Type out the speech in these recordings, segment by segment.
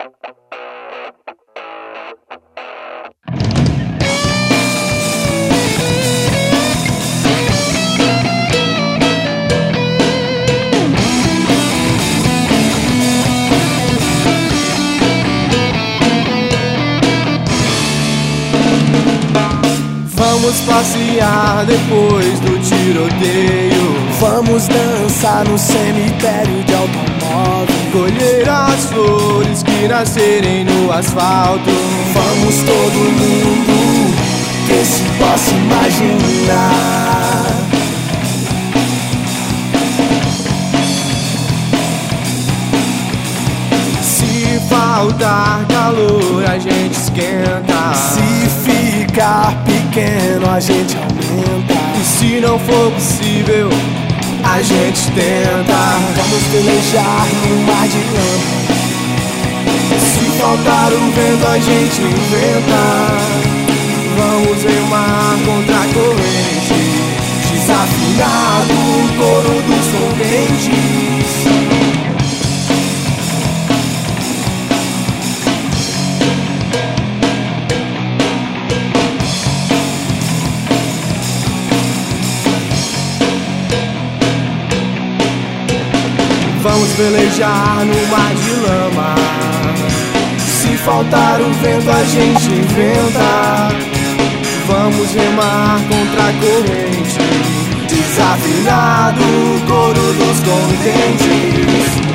Vamos passear depois do tiroteio. Vamos dançar no cemitério de automóvel. Colher as flores que nascerem no asfalto. Vamos todo mundo que se possa imaginar. Se faltar calor, a gente esquenta. Se ficar pequeno, a gente aumenta. E se não for possível, a gente tenta. Vamos pelejar no mar de lama. Se faltar o vento, a gente inventa. Vamos remar contra a corrente, desafinado o coro dos contentes. Vamos velejar no mar de lama. Se faltar o vento, a gente inventa. Vamos remar contra a corrente, desafinado o coro dos contentes.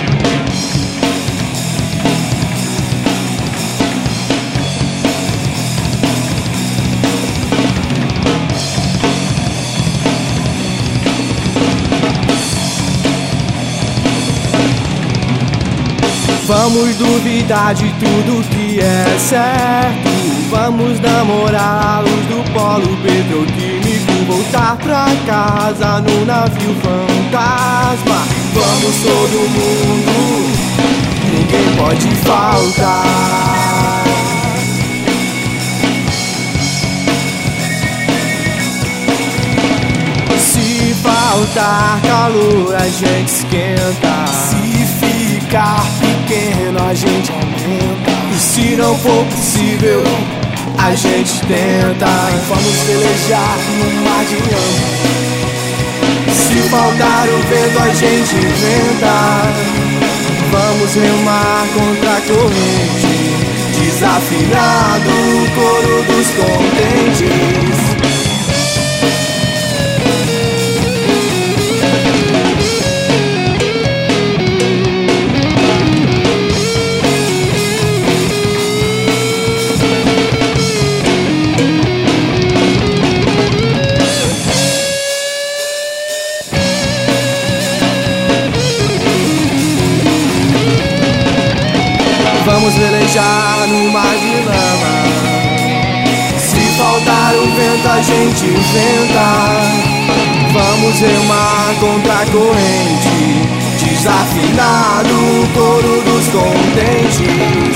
Vamos duvidar de tudo que é certo. Vamos namorar a luz do polo petroquímico. Voltar pra casa no navio fantasma. Vamos todo mundo, ninguém pode faltar. Se faltar calor, a gente esquenta. Se ficar pequeno, a gente aumenta. E se não for possível, a gente tenta. Vamos pelejar no mar de lama. Se faltar o vento, a gente inventa. Vamos remar contra a corrente, desafinado o coro dos contentes. Vamos velejar no mar de lama. Se faltar o vento, a gente inventa. Vamos remar contra a corrente, desafinado o coro dos contentes.